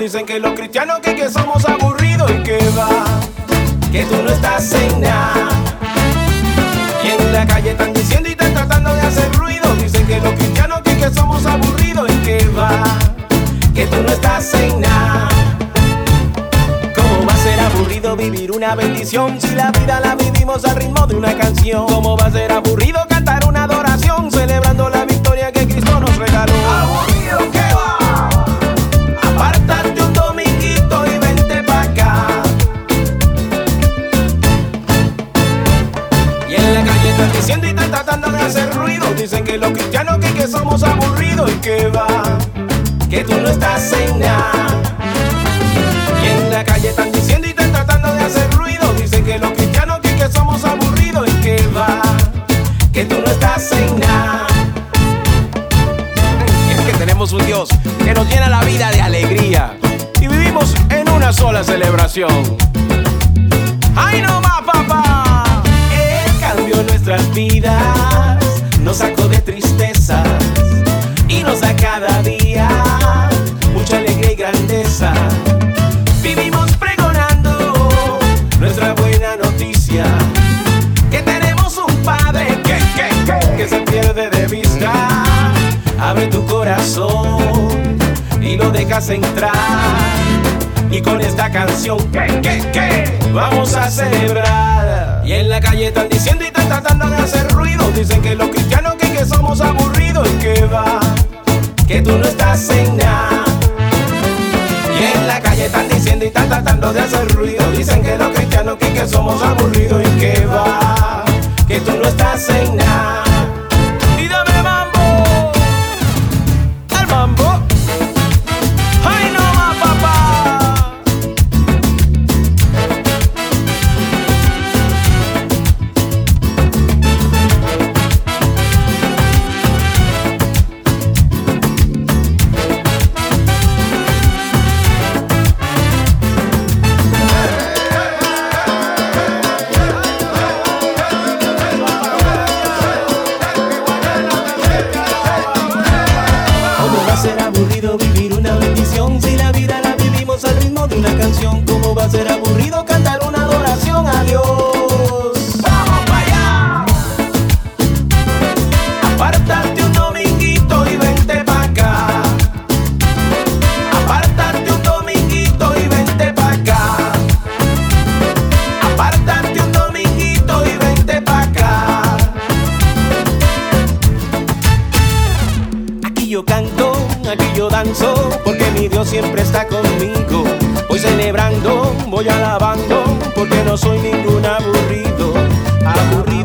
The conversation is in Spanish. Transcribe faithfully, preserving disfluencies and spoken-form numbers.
Dicen que los cristianos que, que somos aburridos y que va, que tú no estás en nada. Y en la calle están diciendo y están tratando de hacer ruido. Dicen que los cristianos que, que somos aburridos y que va, que tú no estás en nada. ¿Cómo va a ser aburrido vivir una bendición si la vida la vivimos al ritmo de una canción? ¿Cómo va a ser aburrido cantar una adoración celebrando la victoria que Cristo nos regaló? ¿Aburrido qué va? Apártate un dominguito y vente pa' acá. Y en la calle están diciendo y están tratando de hacer ruido. Dicen que los cristianos que, que somos aburridos y que va, que tú no estás en nada. Y en la calle están diciendo y están tratando de hacer ruido. Dicen que los cristianos que, que somos aburridos y que va, que tú no estás en nada. Y es que tenemos un Dios que nos llena la vida de alegría y vivimos en una sola celebración. ¡Ay no más, papá! Él cambió nuestras vidas, nos sacó de tristezas y nos da cada día mucha alegría y grandeza. Vivimos pregonando nuestra buena noticia, que tenemos un Padre que, que, que, que se pierde de vista. Abre tu corazón y lo dejas entrar, y con esta canción que, que, que vamos a celebrar. Y en la calle están diciendo y están tratando de hacer ruido. Dicen que los cristianos que, que somos aburridos y que va, que tú no estás en nada. Y en la calle están diciendo y están tratando de hacer ruido. Dicen que los cristianos que, que somos aburridos y que va, que tú no estás en nada. Y dame mambo, al mambo. ¡Ay no más, papá! Ser aburrido vivir una bendición si la vida la vivimos al ritmo de una canción. ¿Cómo va a ser aburrido cantar una adoración a Dios? ¡Vamos para allá! Apártate un dominguito y vente pa' acá. Apártate un dominguito y vente pa' acá. Apártate un dominguito y vente pa' acá. Aquí yo canto, aquí yo danzo, porque mi Dios siempre está conmigo. Voy celebrando, voy alabando, porque no soy ningún aburrido, aburrido.